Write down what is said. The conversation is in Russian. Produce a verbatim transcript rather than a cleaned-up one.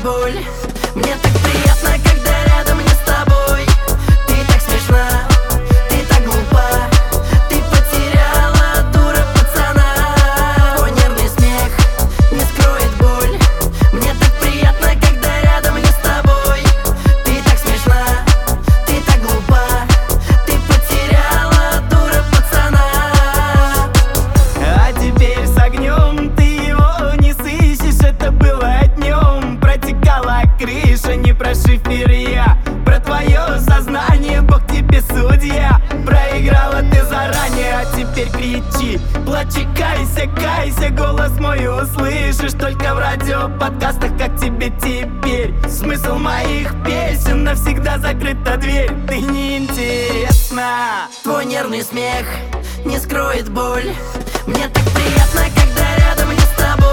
боль. Мне так приятно, когда рядом не с тобой. Ты так смешна, ты так глупа, ты потеряла, дура, пацана. Твой нервный смех не скроет боль. Мне так приятно, когда рядом не с тобой. Ты так смешна, ты так глупа, ты потеряла, дура, пацана. А теперь с огнем ты его не сыщешь. Это было днем, протекала крыша, не про шифер я, про твое сознание, Бог тебе судья. Проиграла ты заранее, а теперь кричи, плачи, кайся, кайся, голос мой услышишь только в радиоподкастах. Как тебе теперь? Смысл моих песен, навсегда закрыта дверь, ты неинтересна. Твой нервный смех не скроет боль. Мне так приятно, когда рядом не с тобой.